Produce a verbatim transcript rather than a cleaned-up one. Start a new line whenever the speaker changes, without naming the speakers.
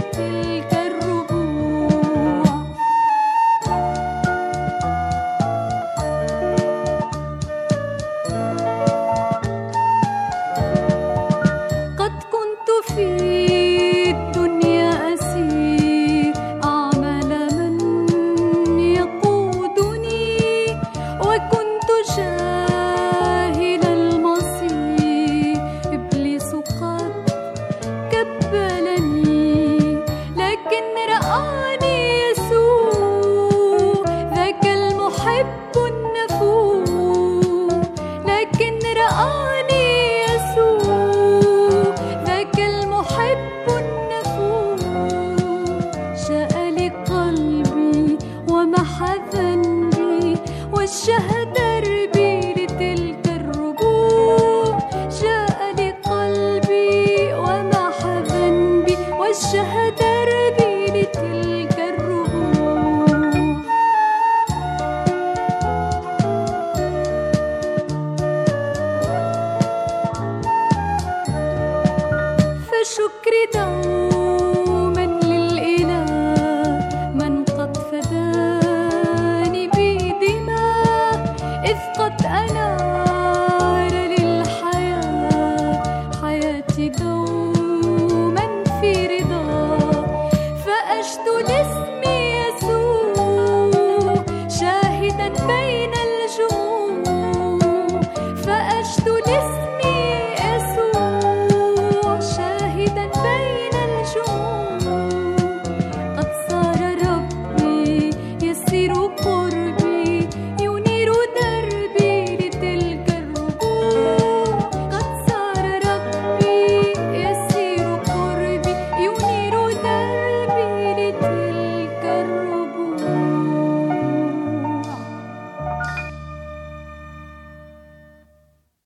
لتلك الربوع. قد كنت في الدنيا أسير أعمل من يقودني، وكنت جاهل المصير إبليس قد كبلني، لكن رآني يسوع ذاك المحب النفور، لكن رآني يسوع ذاك المحب النفور. جاء لقلبي ومحى ذنبي وجه دربي لتلك الربوع. جاء لقلبي ومحى ذنبي وجه دربي لتلك الربوع. فشكري دوم